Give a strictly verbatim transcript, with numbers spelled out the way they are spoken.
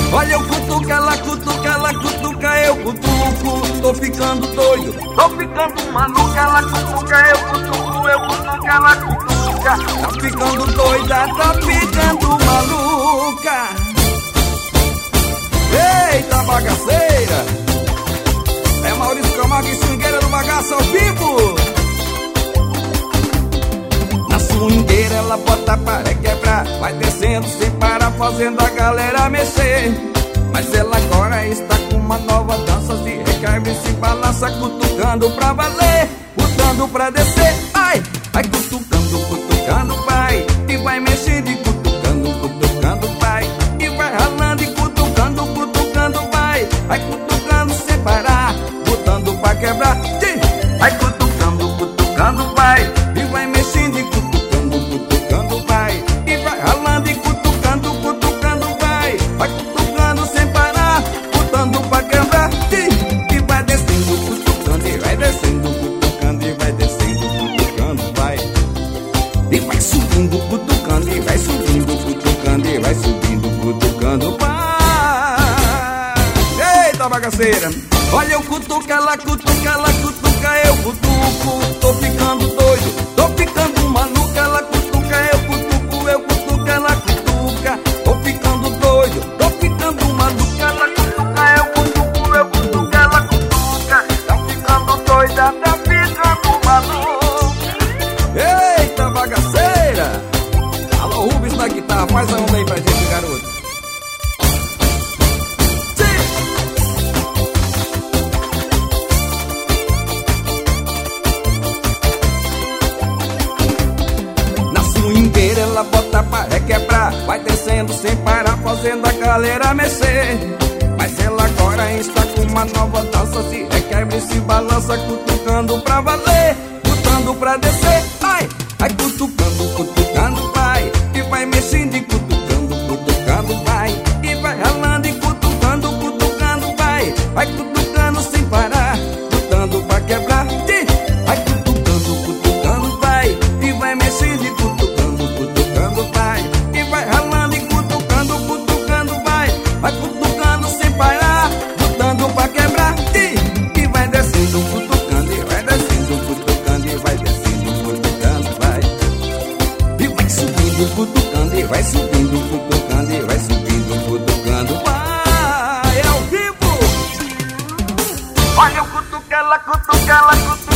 Olha eu cutuca, ela cutuca, ela cutuca, eu cutuco. Tô ficando doido, tô ficando maluca. Ela cutuca, eu cutuco, eu cutuco, ela cutuca. Tá ficando doida, tá ficando maluca. Eita bagaceira! É Maurício Camargo e Swingueira do Bagaço ao vivo. Na swingueira ela bota para quebrar, vai descendo sem parar, fazendo a galera mexer. Mas ela agora está com uma nova dança, se recarga e se balança, cutucando pra valer, botando pra descer. Ai, vai cutucando, cutucando, vai, e vai mexendo e cutucando, cutucando, vai, e vai ralando e cutucando, cutucando, vai, vai cutucando sem parar, botando pra quebrar. Vai cutucando, cutucando, vai, e vai mexendo e cutucando, cutucando, vai, e vai ralando e cutucando, cutucando, vai, vai cutucando sem parar, botando pra quebrar. E vai descendo, cutucando, e vai descendo, cutucando, e vai descendo, cutucando, vai, e vai subindo, cutucando, e vai subindo, cutucando, e vai subindo, cutucando, vai. Eita bagaceira! Olha eu cutuca, ela cutuca, ela cutuca, eu cutuco. Tô ficando doido, tô ficando maluca. Ela cutuca, eu cutuco, eu cutuco, ela cutuca. Tô ficando doido, tô ficando maluca. Ela cutuca, eu cutuco, eu cutuco, ela cutuca. Tá ficando doida, tá ficando maluca. Eita bagaceira! Alô Rubens na guitarra, faz a onda aí pra gente, garoto. Ela bota pra requebrar, vai descendo sem parar, fazendo a galera mexer. Mas ela agora está com uma nova dança, se requebra e se balança, cutucando pra valer, botando pra descer. Ai, vai cutucando, cutucando, vai, e vai mexendo e cutucando, cutucando, vai, e vai ralando e cutucando, cutucando, vai, vai cutucando sem parar, botando pra quebrar. Vai cutucando, cutucando, vai, e vai mexendo e cutucando, cutucando, vai, e vai ralando e cutucando, cutucando, vai, vai cutucando sem parar, botando pra quebrar. E, e vai descendo, cutucando, e vai descendo, cutucando, e vai descendo, cutucando, vai, e vai subindo, cutucando, e vai subindo, cutucando, e vai subindo, cutucando, vai. É ao vivo! Olha o cutuca, ela cutuca, ela cutuca.